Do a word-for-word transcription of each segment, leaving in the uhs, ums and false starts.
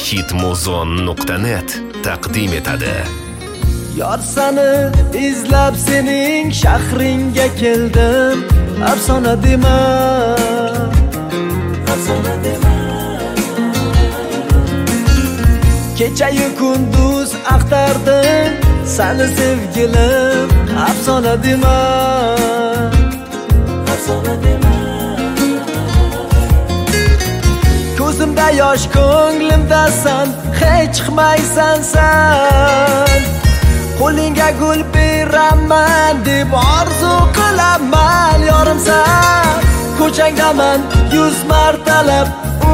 hitmuzon nuqta net taqdim etadi. Yor seni izlab sening shahringa keldim. Afsona dema, afsona dema. Kecha-yu kunduz axtardim seni sevgilim. Afsona dema, afsona dema. Ko'zimda yosh, ko'nglimda san, hech chiqmaysan san. Qo'lingga gul beraman deb orzu qilaman yorimsan. Ko'changdaman yuz martalab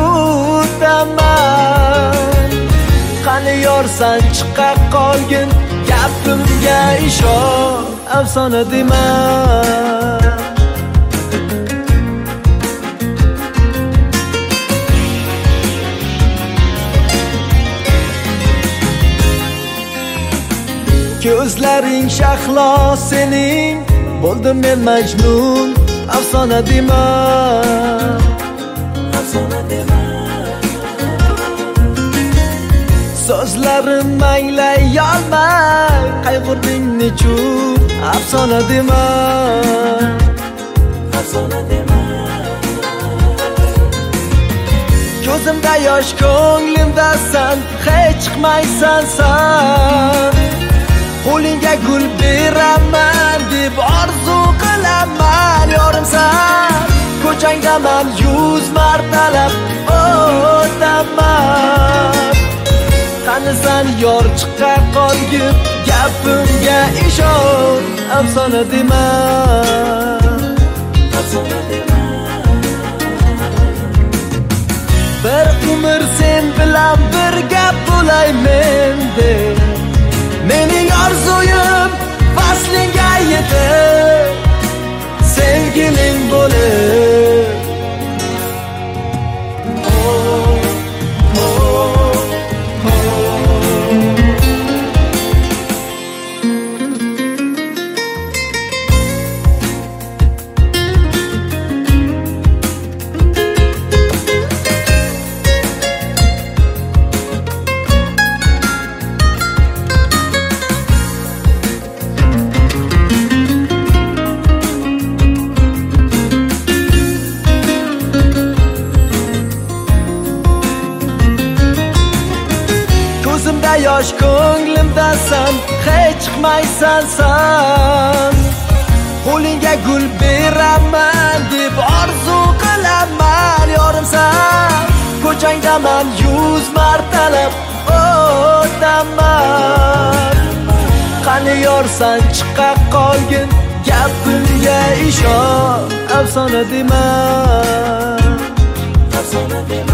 o'taman. Qani yorsan chiqa qolgin, gapimga ishon, afsona dema. Ko'zlaring shahlo sening, bo'ldim men majnun. Afsona dema, afsona dema. So'zlarim anglay olmay qayg'urding nechun. Afsona dema, afsona dema. Ko'zimda yosh, ko'nglimda san, hech chiqmaysan san. Qo'lingga gul beraman deb orzu qilaman yorimsan. Ko'changdaman yuz martalab o'taman. Qani san yor chiqa qolgin, gapimga ishon, afsona dema, afsona dema. Bir umr sen bilan birga bo'laymen deb mening orzuyim faslingga yetib, sevgiling bo'lib. Ko'zimda yosh, ko'nglimda san, hech chiqmaysan san. Qo'lingga gul beraman deb orzu qilaman yorimsan. Ko'changdaman yuz martalab o'taman. Qani yorsan chiqa qolgin, gapimga ishon, afsona dema, afsona dema.